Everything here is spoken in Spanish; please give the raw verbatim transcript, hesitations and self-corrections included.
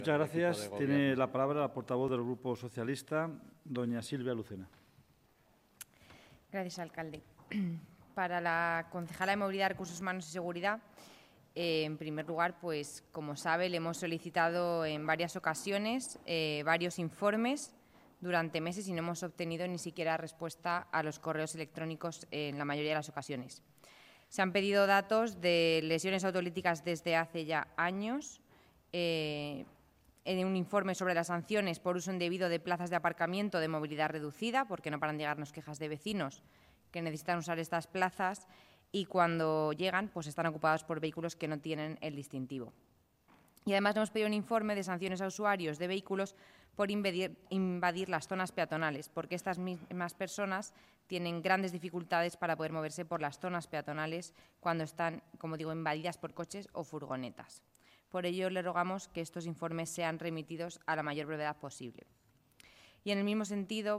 Muchas gracias. Tiene la palabra la portavoz del Grupo Socialista, doña Silvia Lucena. Gracias, alcalde. Para la concejala de Movilidad, Recursos Humanos y Seguridad, eh, en primer lugar, pues como sabe, le hemos solicitado en varias ocasiones eh, varios informes durante meses y no hemos obtenido ni siquiera respuesta a los correos electrónicos en la mayoría de las ocasiones. Se han pedido datos de lesiones autolíticas desde hace ya años, eh, en un informe sobre las sanciones por uso indebido de plazas de aparcamiento de movilidad reducida, porque no paran de llegarnos quejas de vecinos que necesitan usar estas plazas y cuando llegan pues están ocupadas por vehículos que no tienen el distintivo. Y además hemos pedido un informe de sanciones a usuarios de vehículos por invadir, invadir las zonas peatonales, porque estas mismas personas tienen grandes dificultades para poder moverse por las zonas peatonales cuando están, como digo, invadidas por coches o furgonetas. Por ello, le rogamos que estos informes sean remitidos a la mayor brevedad posible. Y en el mismo sentido,